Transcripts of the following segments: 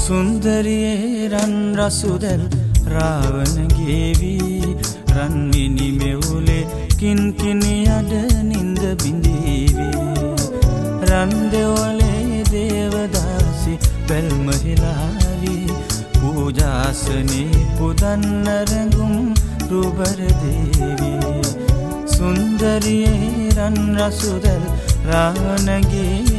සුන්දරියේ රන් රසුදැල් රාවණ ගේවී රන්මිනි මෙවුලේ කින්කිනි අඩ නින්ද බිඳීවි රන් දෙවලේ දේවදාසි බැල්මහිලාවි පූජාසනේ පුදන්න රැඟුම් රුබර දේවි සුන්දරියේ රන් රසුදැල් රාවණ ගේවී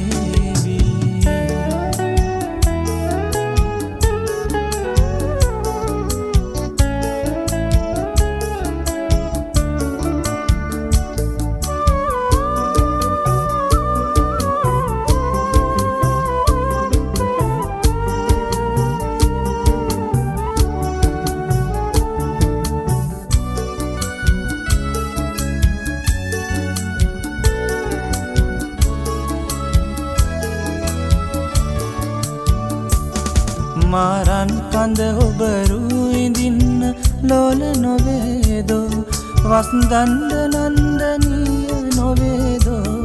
මාරන් කඳ ඔබරු ඉඳින්න ලෝල නොවේදෝ වස්දන්ද නන්දනීය නොවේදෝ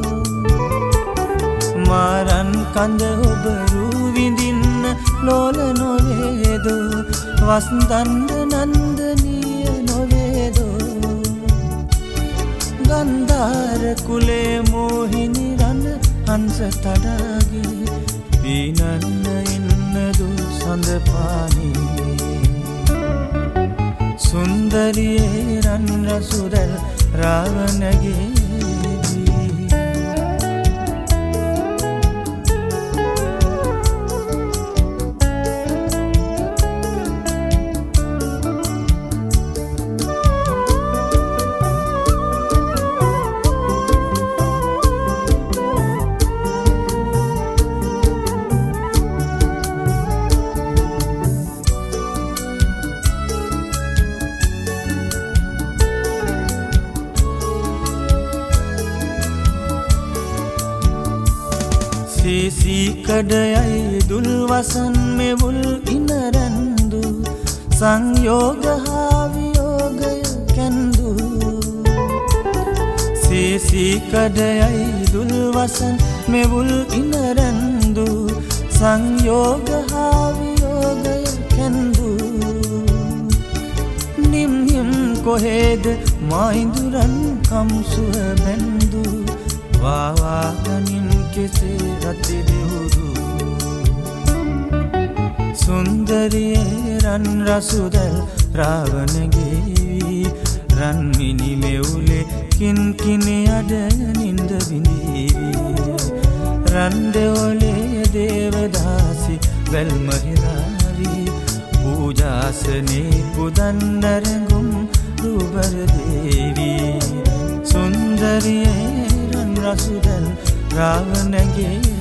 මාරන් කඳ ඔබරු විඳින්න ලෝල නොවේදෝ වස්දන්ද නන්දනීය නොවේදෝ ගන්ධාර කුලේ මෝහිනි රණ හංස තඩාගේ පීනන්න ඉන්නදු සඳ පානී සුන්දරියේ රන් රසුදැල් රාවණ ගේවී සීසී කඩයයි දුල්වසන් මෙවුල් ඉනරැන්දු සංයෝග හා වියෝගය කැන්දු සීසී කඩයයි දුල්වසන් මෙවුල් ඉනරැන්දු සංයෝග හා වියෝගය කැන්දු නිම්හිම් කොහෙද මයිඳුරන් කම්සුව බැන්දු වාවාගනින් කෙසේ රති දෙවුරු සුන්දරියේ රන් රසුදැල් රාවණ ගේවී රන්මිනි මෙවුලේ කින්කිනි අඩ නින්ද බිඳීවි රන් දෙවොලේ දේවදාසි බැල්මහිලාවි පූජාසනේ පුදන්න රැඟුම් රුබර දේවි සුන්දරියේ රන් රසුදැල් රාවණ ගේවී